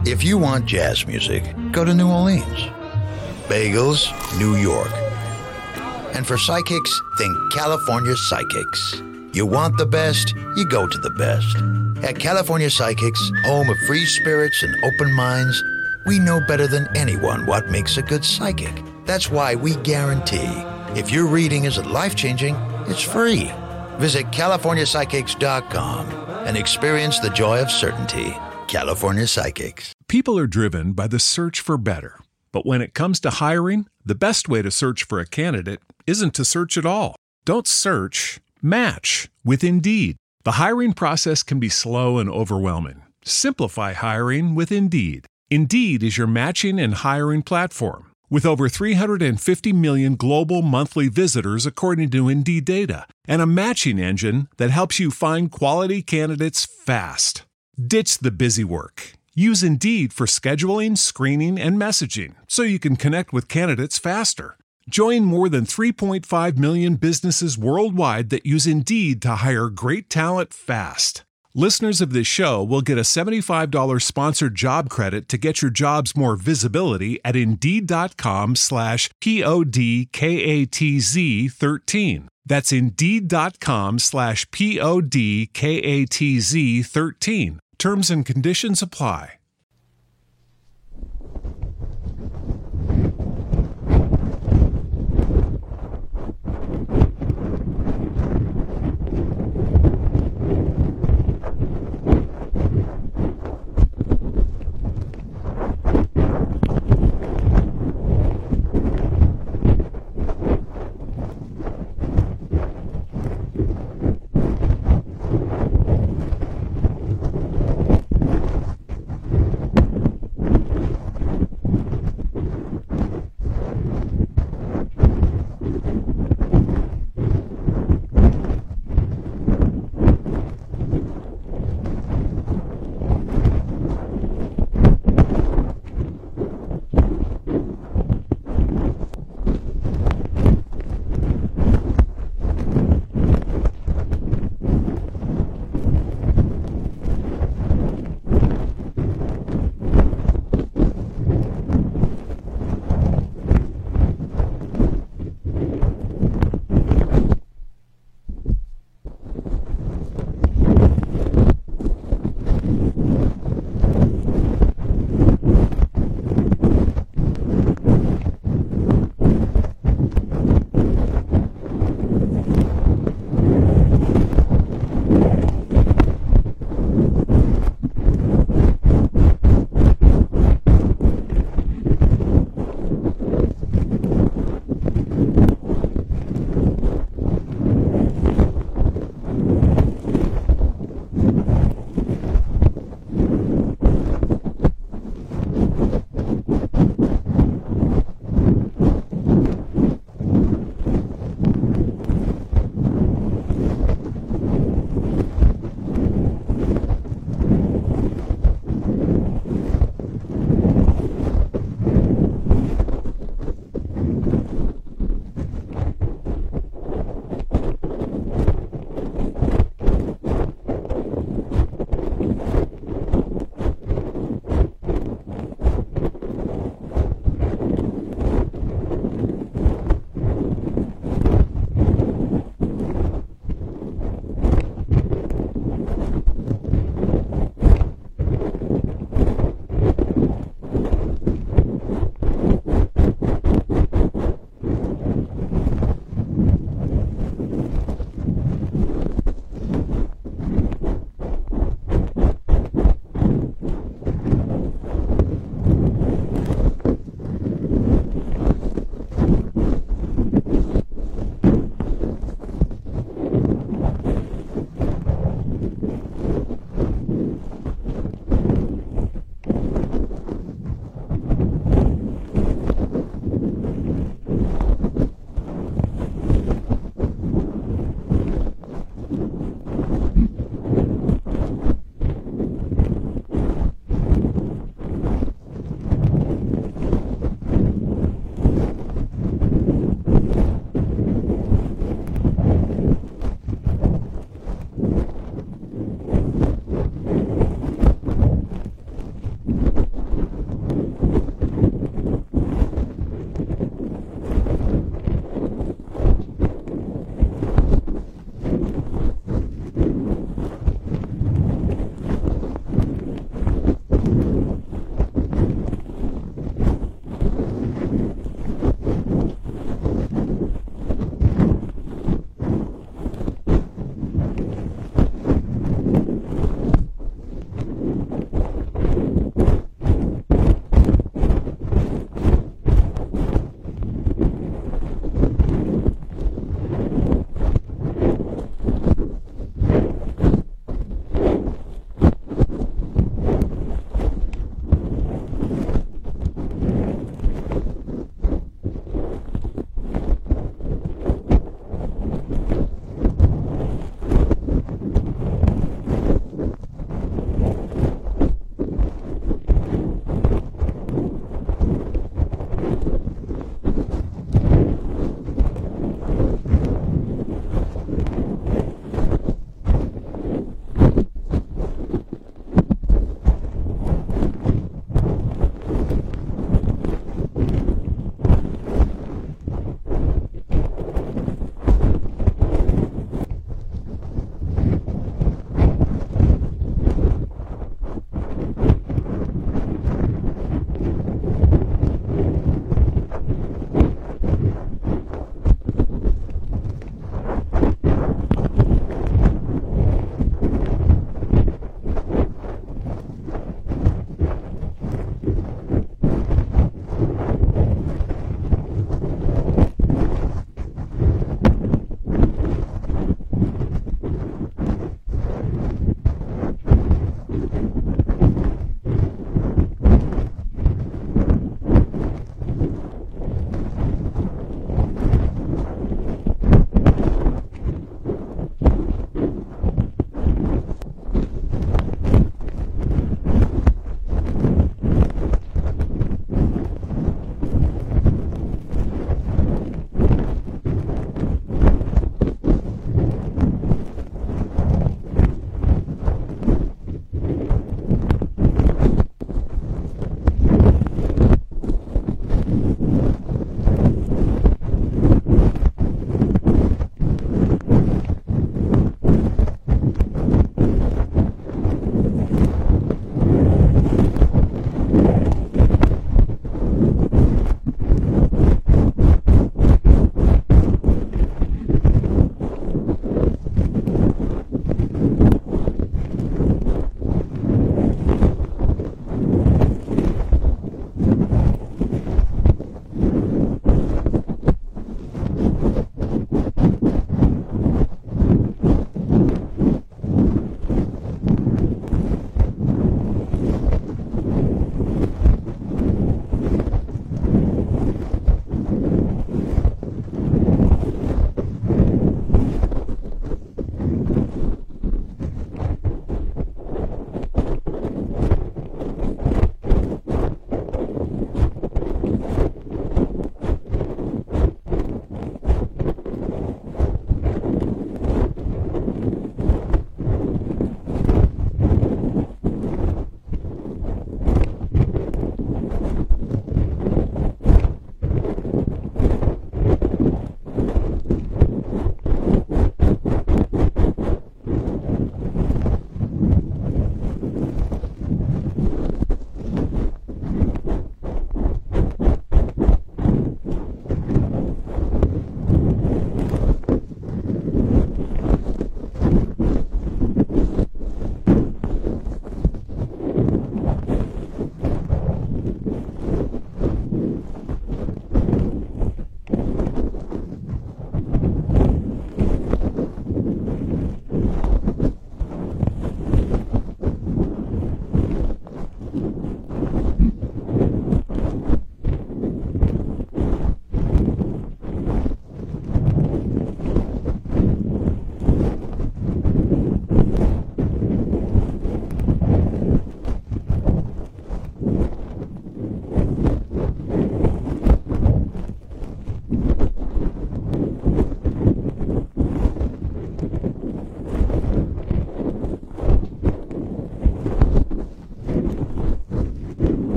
If you want jazz music, go to New Orleans. Bagels, New York. And for psychics, think California Psychics. You want the best, you go to the best. At California Psychics, home of free spirits and open minds, we know better than anyone what makes a good psychic. That's why we guarantee if your reading isn't life-changing, it's free. Visit CaliforniaPsychics.com and experience the joy of certainty. California Psychics. People are driven by the search for better. But when it comes to hiring, the best way to search for a candidate isn't to search at all. Don't search, match with Indeed. The hiring process can be slow and overwhelming. Simplify hiring with Indeed. Indeed is your matching and hiring platform. With over 350 million global monthly visitors according to Indeed data, and a matching engine that helps you find quality candidates fast. Ditch the busy work. Use Indeed for scheduling, screening, and messaging so you can connect with candidates faster. Join more than 3.5 million businesses worldwide that use Indeed to hire great talent fast. Listeners of this show will get a $75 sponsored job credit to get your jobs more visibility at Indeed.com/PODKATZ13. That's Indeed.com/PODKATZ13. Terms and conditions apply.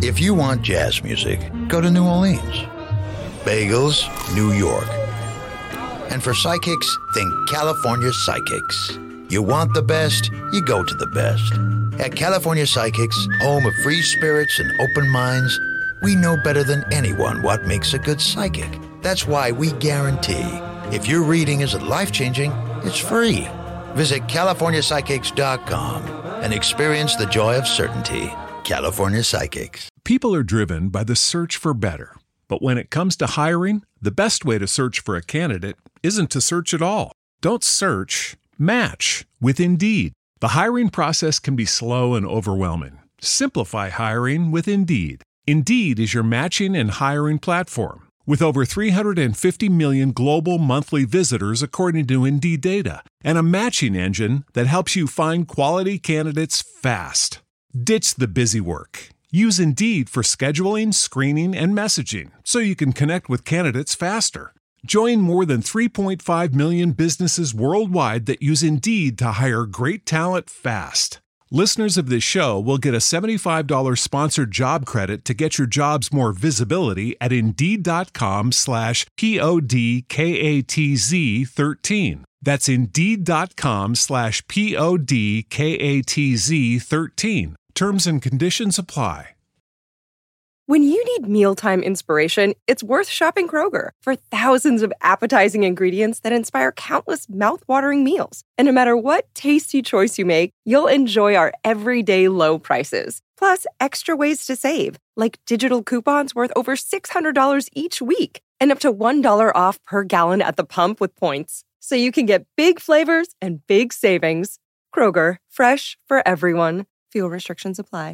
If you want jazz music, go to New Orleans. Bagels, New York. And for psychics, think California Psychics. You want the best, you go to the best. At California Psychics, home of free spirits and open minds, we know better than anyone what makes a good psychic. That's why we guarantee if your reading isn't life-changing, it's free. Visit CaliforniaPsychics.com and experience the joy of certainty. California Psychics. People are driven by the search for better. But when it comes to hiring, the best way to search for a candidate isn't to search at all. Don't search, match with Indeed. The hiring process can be slow and overwhelming. Simplify hiring with Indeed. Indeed is your matching and hiring platform. With over 350 million global monthly visitors according to Indeed data, and a matching engine that helps you find quality candidates fast. Ditch the busy work. Use Indeed for scheduling, screening, and messaging so you can connect with candidates faster. Join more than 3.5 million businesses worldwide that use Indeed to hire great talent fast. Listeners of this show will get a $75 sponsored job credit to get your jobs more visibility at Indeed.com/PODKATZ13. That's Indeed.com/PODKATZ13. Terms and conditions apply. When you need mealtime inspiration, it's worth shopping Kroger for thousands of appetizing ingredients that inspire countless mouth-watering meals. And no matter what tasty choice you make, you'll enjoy our everyday low prices. Plus, extra ways to save, like digital coupons worth over $600 each week and up to $1 off per gallon at the pump with points. So you can get big flavors and big savings. Kroger, fresh for everyone. Fuel restrictions apply.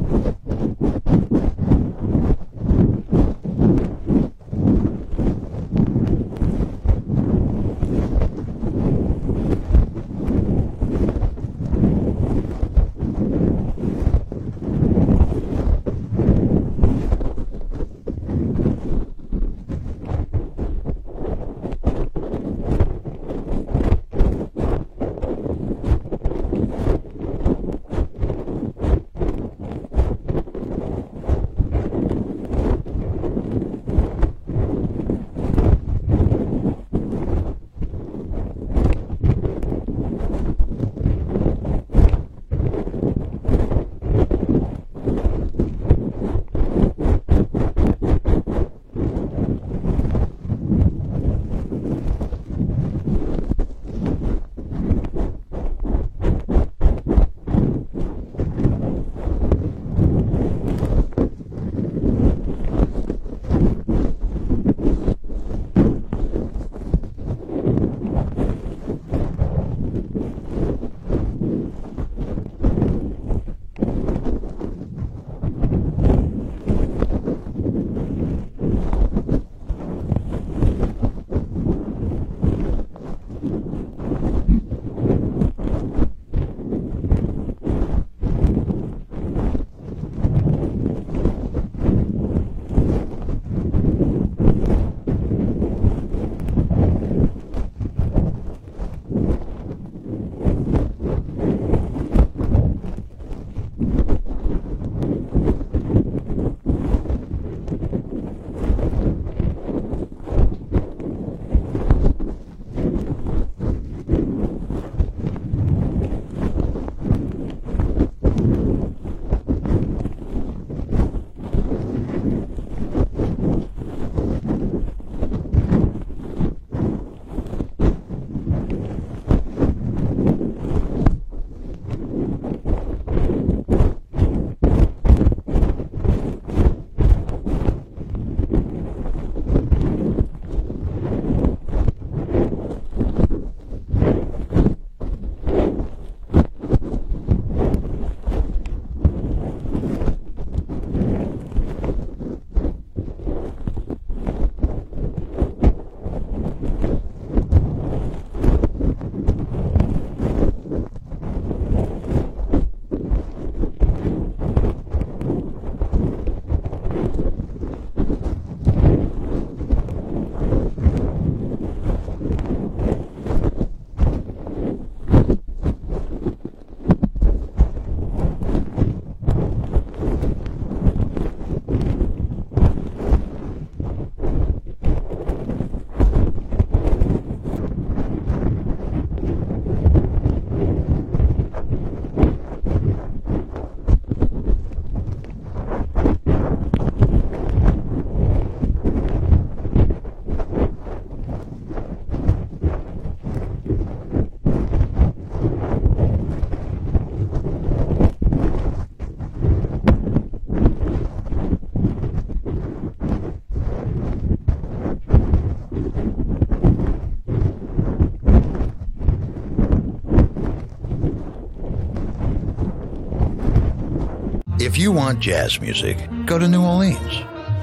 If you want jazz music, go to New Orleans.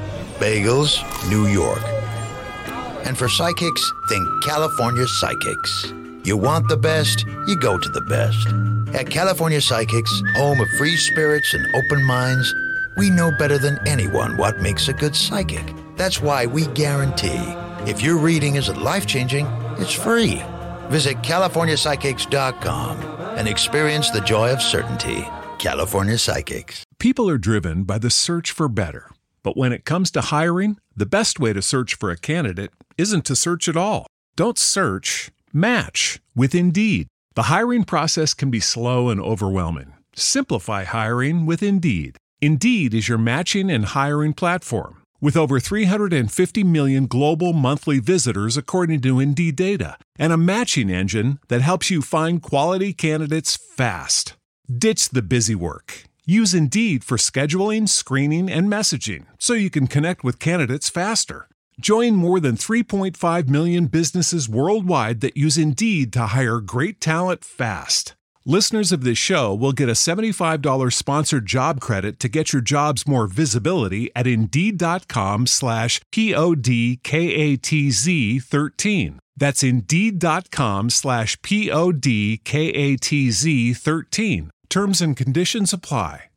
Bagels, New York. And for psychics, think California Psychics. You want the best, you go to the best. At California Psychics, home of free spirits and open minds, we know better than anyone what makes a good psychic. That's why we guarantee if your reading isn't life-changing, it's free. Visit CaliforniaPsychics.com and experience the joy of certainty. California Psychics. People are driven by the search for better. But when it comes to hiring, the best way to search for a candidate isn't to search at all. Don't search, match with Indeed. The hiring process can be slow and overwhelming. Simplify hiring with Indeed. Indeed is your matching and hiring platform. With over 350 million global monthly visitors according to Indeed data, and a matching engine that helps you find quality candidates fast. Ditch the busy work. Use Indeed for scheduling, screening, and messaging so you can connect with candidates faster. Join more than 3.5 million businesses worldwide that use Indeed to hire great talent fast. Listeners of this show will get a $75 sponsored job credit to get your jobs more visibility at Indeed.com/PODKATZ13. That's Indeed.com/PODKATZ13. Terms and conditions apply.